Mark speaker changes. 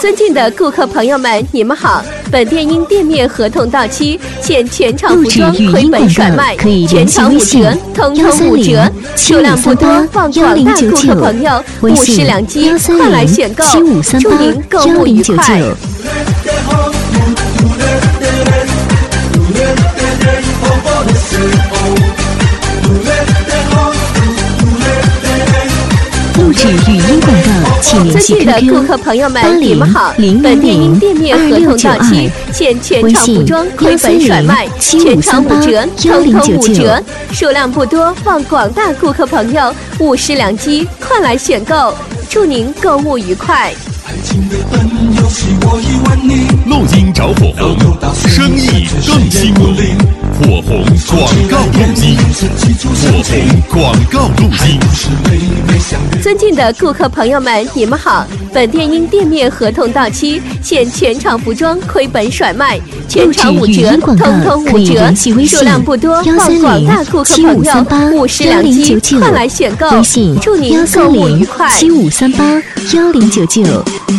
Speaker 1: 尊敬的顾客朋友们，你们好！本店因店面合同到期，现全场服装亏本甩卖，全场5折，通通5折，数量不多，望广大顾客朋友5食2鸡，快来选购，祝您购物愉快。
Speaker 2: 录制语音广告，请联系 QQ
Speaker 1: 尊敬的顾客朋友们，你们好！本店因店面合同到期，现全场服装亏本甩卖，全场5折，通通5折，数量不多，望广大顾客朋友5食2鸡，快来选购，祝您购物愉快。
Speaker 3: 录音找火红，生意更兴隆。火红广告录音，火红广告录音。
Speaker 1: 尊敬的顾客朋友们，你们好！本店因店面合同到期，现全场服装亏本甩卖，全场5折，通通5折，数量不多，望广大顾客朋友5食2鸡，快来选购，祝您购物愉快。
Speaker 2: 75381099。